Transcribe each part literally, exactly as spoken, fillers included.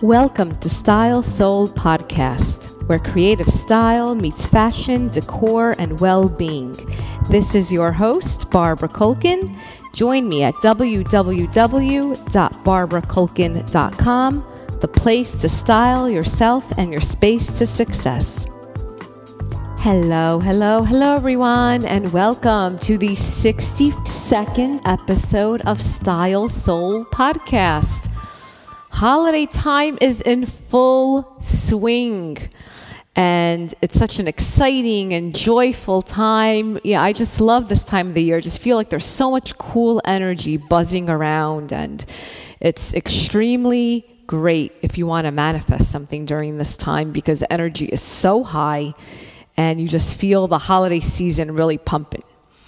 Welcome to Style Soul Podcast, where creative style meets fashion, decor, and well-being. This is your host, Barbara Culkin. Join me at w w w dot barbara culkin dot com, the place to style yourself and your space to success. Hello, hello, hello, everyone, and welcome to the sixty-second episode of Style Soul Podcast. Holiday time is in full swing, and it's such an exciting and joyful time. Yeah, I just love this time of the year. I just feel like there's so much cool energy buzzing around, and it's extremely great if you want to manifest something during this time because the energy is so high and you just feel the holiday season really pumping.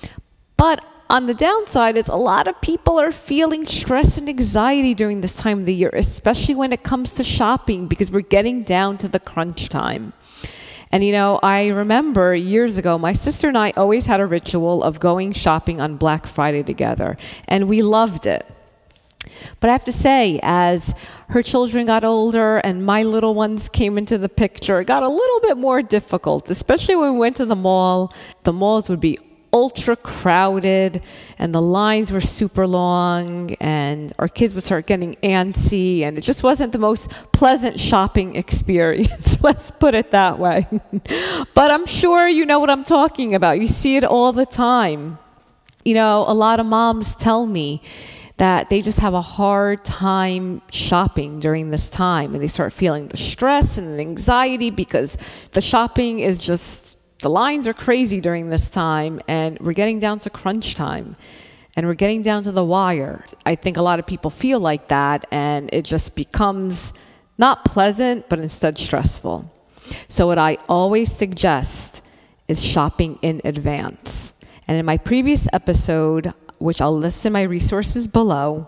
But on the downside is a lot of people are feeling stress and anxiety during this time of the year, especially when it comes to shopping, because we're getting down to the crunch time. And, you know, I remember years ago, my sister and I always had a ritual of going shopping on Black Friday together, and we loved it. But I have to say, as her children got older and my little ones came into the picture, it got a little bit more difficult, especially when we went to the mall. The malls would be ultra crowded and the lines were super long and our kids would start getting antsy and it just wasn't the most pleasant shopping experience. Let's put it that way. But I'm sure you know what I'm talking about. You see it all the time. You know, a lot of moms tell me that they just have a hard time shopping during this time and they start feeling the stress and the anxiety because the shopping is just the lines are crazy during this time, and we're getting down to crunch time, and we're getting down to the wire. I think a lot of people feel like that, and it just becomes not pleasant, but instead stressful. So what I always suggest is shopping in advance. And in my previous episode, which I'll list in my resources below,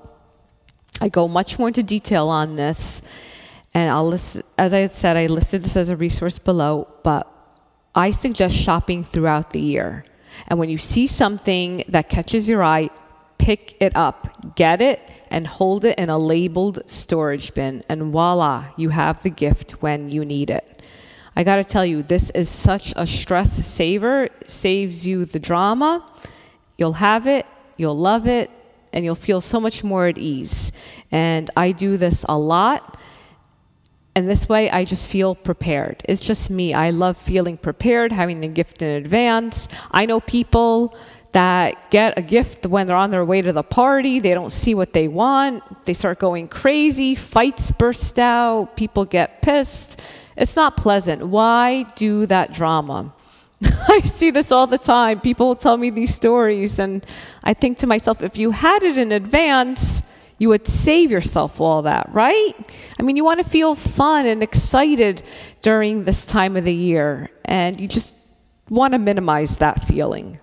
I go much more into detail on this, and I'll list, as I had said, I listed this as a resource below, but I suggest shopping throughout the year. And when you see something that catches your eye, pick it up, get it, and hold it in a labeled storage bin. And voila, you have the gift when you need it. I got to tell you, this is such a stress saver. It saves you the drama. You'll have it, you'll love it, and you'll feel so much more at ease. And I do this a lot. And this way, I just feel prepared. It's just me. I love feeling prepared, having the gift in advance. I know people that get a gift when they're on their way to the party. They don't see what they want. They start going crazy. Fights burst out. People get pissed. It's not pleasant. Why do that drama? I see this all the time. People will tell me these stories. And I think to myself, if you had it in advance, you would save yourself all that, right? I mean, you want to feel fun and excited during this time of the year, and you just want to minimize that feeling.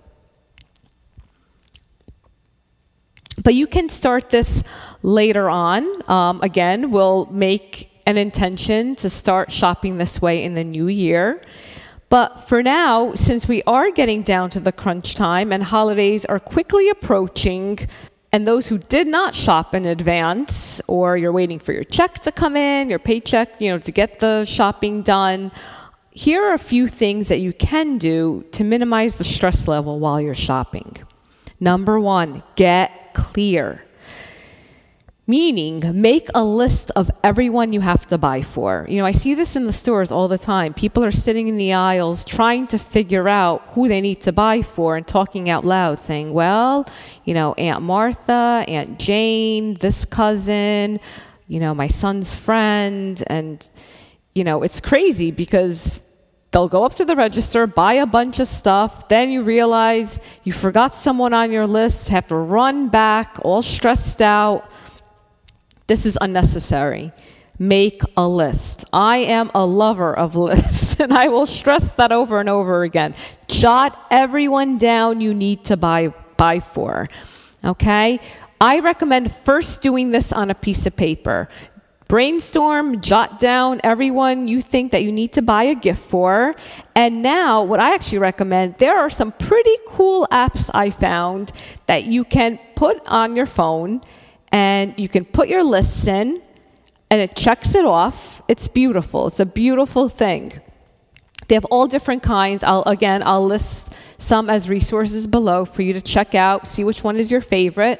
But you can start this later on. Um, again, we'll make an intention to start shopping this way in the new year. But for now, since we are getting down to the crunch time and holidays are quickly approaching, and those who did not shop in advance, or you're waiting for your check to come in, your paycheck, you know, to get the shopping done, here are a few things that you can do to minimize the stress level while you're shopping. Number one, get clear. Meaning, make a list of everyone you have to buy for. You know, I see this in the stores all the time. People are sitting in the aisles trying to figure out who they need to buy for and talking out loud, saying, well, you know, Aunt Martha, Aunt Jane, this cousin, you know, my son's friend. And, you know, it's crazy because they'll go up to the register, buy a bunch of stuff, then you realize you forgot someone on your list, have to run back, all stressed out. This is unnecessary. Make a list. I am a lover of lists, and I will stress that over and over again. Jot everyone down you need to buy buy for. Okay? I recommend first doing this on a piece of paper. Brainstorm, jot down everyone you think that you need to buy a gift for. And now, what I actually recommend, there are some pretty cool apps I found that you can put on your phone, and you can put your lists in, and it checks it off. It's beautiful. It's a beautiful thing. They have all different kinds. I'll again, I'll list some as resources below for you to check out, see which one is your favorite.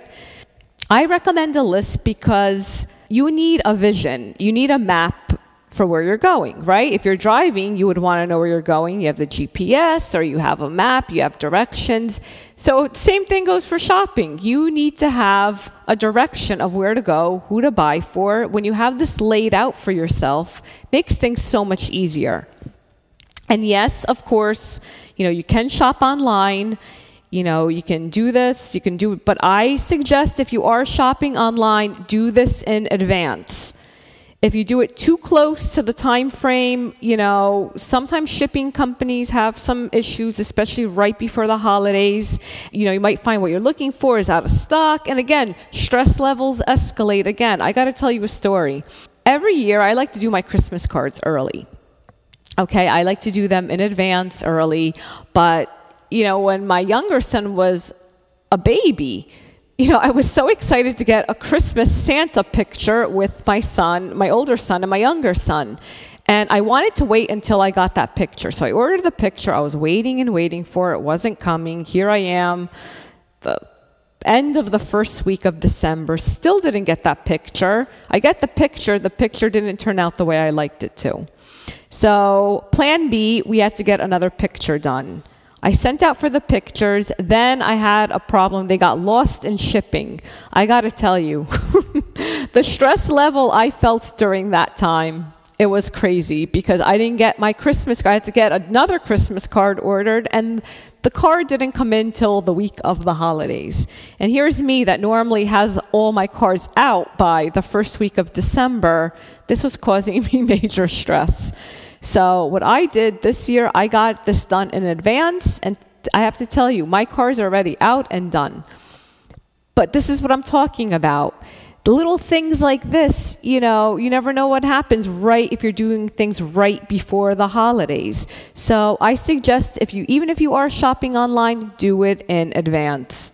I recommend a list because you need a vision. You need a map for where you're going, right? If you're driving, you would want to know where you're going. You have the G P S, or you have a map, you have directions. So same thing goes for shopping. You need to have a direction of where to go, who to buy for. When you have this laid out for yourself, it makes things so much easier. And yes, of course, you know, you can shop online. You know, you can do this, you can do it. But I suggest if you are shopping online, do this in advance. If you do it too close to the time frame, you know, sometimes shipping companies have some issues, especially right before the holidays. You know, you might find what you're looking for is out of stock. And again, stress levels escalate. Again, I got to tell you a story. Every year, I like to do my Christmas cards early. Okay, I like to do them in advance early. But, you know, when my younger son was a baby, you know, I was so excited to get a Christmas Santa picture with my son, my older son, and my younger son. And I wanted to wait until I got that picture. So I ordered the picture. I was waiting and waiting for it. It wasn't coming. Here I am, the end of the first week of December. Still didn't get that picture. I get the picture. The picture didn't turn out the way I liked it to. So plan B, we had to get another picture done. I sent out for the pictures. Then I had a problem. They got lost in shipping. I got to tell you, the stress level I felt during that time, it was crazy because I didn't get my Christmas card. I had to get another Christmas card ordered, and the card didn't come in till the week of the holidays. And here's me that normally has all my cards out by the first week of December. This was causing me major stress. So what I did this year, I got this done in advance, and I have to tell you, my cards are already out and done. But this is what I'm talking about. The little things like this, you know, you never know what happens right if you're doing things right before the holidays. So I suggest if you, even if you are shopping online, do it in advance.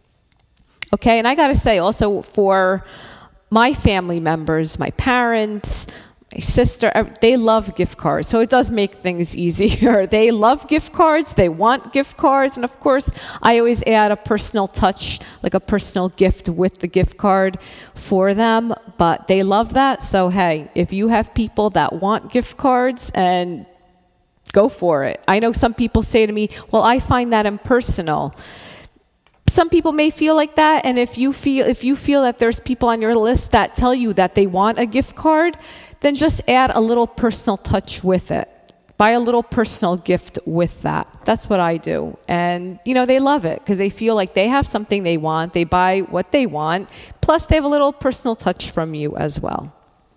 Okay, and I got to say also for my family members, my parents, my sister, they love gift cards, so it does make things easier. They love gift cards, they want gift cards, and of course, I always add a personal touch, like a personal gift with the gift card for them, but they love that. So hey, if you have people that want gift cards, and go for it. I know some people say to me, well, I find that impersonal. Some people may feel like that, and if you feel if you feel that there's people on your list that tell you that they want a gift card, then just add a little personal touch with it. Buy a little personal gift with that. That's what I do. And, you know, they love it because they feel like they have something they want. They buy what they want. Plus, they have a little personal touch from you as well.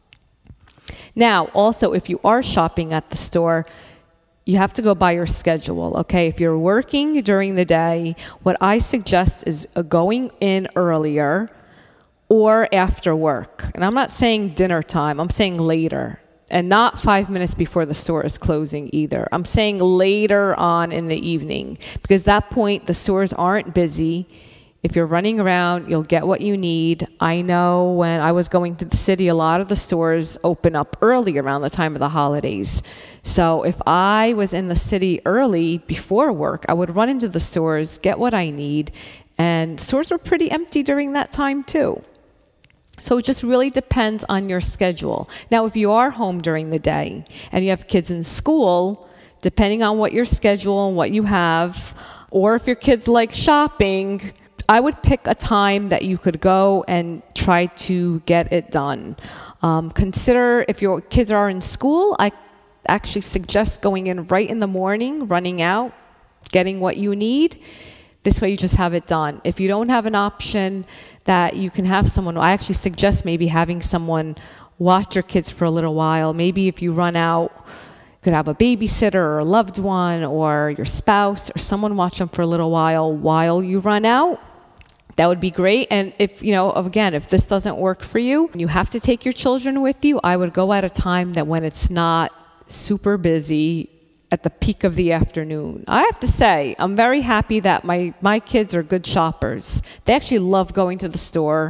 Now, also, if you are shopping at the store, you have to go by your schedule, okay? If you're working during the day, what I suggest is going in earlier or after work. And I'm not saying dinner time, I'm saying later. And not five minutes before the store is closing either. I'm saying later on in the evening. Because at that point, the stores aren't busy. If you're running around, you'll get what you need. I know when I was going to the city, a lot of the stores open up early around the time of the holidays. So if I was in the city early before work, I would run into the stores, get what I need. And stores were pretty empty during that time too. So it just really depends on your schedule. Now, if you are home during the day and you have kids in school, depending on what your schedule and what you have, or if your kids like shopping, I would pick a time that you could go and try to get it done. Um, consider if your kids are in school, I actually suggest going in right in the morning, running out, getting what you need. This way you just have it done. If you don't have an option that you can have someone, I actually suggest maybe having someone watch your kids for a little while. Maybe if you run out, you could have a babysitter or a loved one or your spouse or someone watch them for a little while while you run out. That would be great. And if, you know, again, if this doesn't work for you, you have to take your children with you, I would go at a time that when it's not super busy, at the peak of the afternoon. I have to say, I'm very happy that my, my kids are good shoppers. They actually love going to the store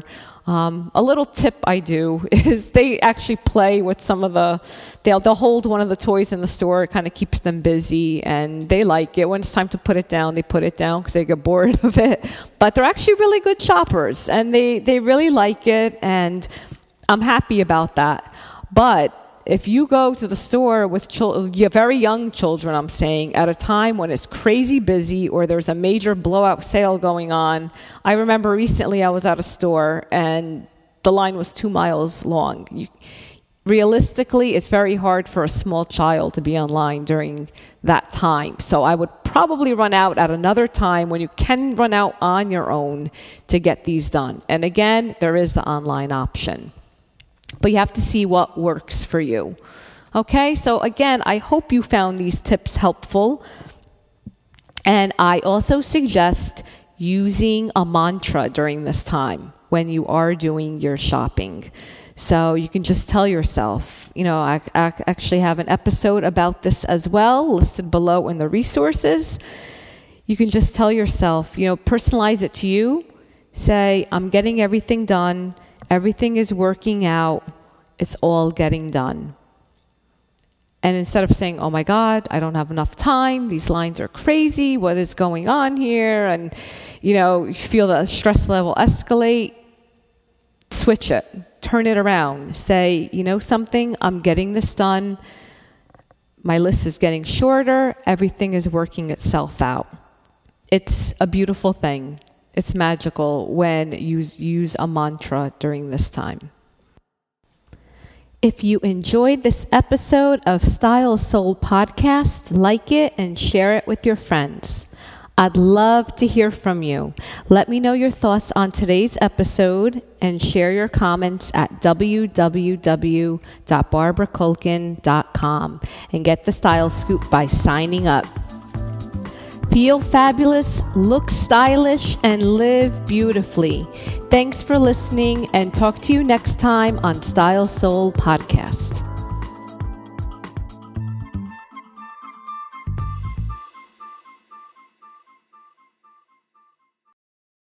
Um, a little tip I do is they actually play with some of the, they'll, they'll hold one of the toys in the store. It kind of keeps them busy, and they like it. When it's time to put it down, they put it down because they get bored of it. But they're actually really good shoppers, and they, they really like it, and I'm happy about that. But if you go to the store with chil- very young children, I'm saying, at a time when it's crazy busy or there's a major blowout sale going on. I remember recently I was at a store and the line was two miles long. You, realistically, it's very hard for a small child to be online during that time. So I would probably run out at another time when you can run out on your own to get these done. And again, there is the online option. But you have to see what works for you. Okay, so again, I hope you found these tips helpful. And I also suggest using a mantra during this time when you are doing your shopping. So you can just tell yourself, you know, I, I actually have an episode about this as well, listed below in the resources. You can just tell yourself, you know, personalize it to you. Say, I'm getting everything done. Everything is working out. It's all getting done. And instead of saying, oh my God, I don't have enough time. These lines are crazy. What is going on here? And, you know, you feel the stress level escalate. Switch it. Turn it around. Say, you know something? I'm getting this done. My list is getting shorter. Everything is working itself out. It's a beautiful thing. It's magical when you use a mantra during this time. If you enjoyed this episode of Style Soul Podcast, like it and share it with your friends. I'd love to hear from you. Let me know your thoughts on today's episode and share your comments at w w w dot barbara kulkin dot com and get the Style Scoop by signing up. Feel fabulous, look stylish, and live beautifully. Thanks for listening, and talk to you next time on Style Soul Podcast.